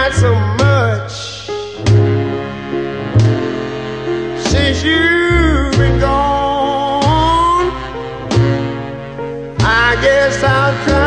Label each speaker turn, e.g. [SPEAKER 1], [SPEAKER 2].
[SPEAKER 1] not so much since you've been gone. I guess I'll try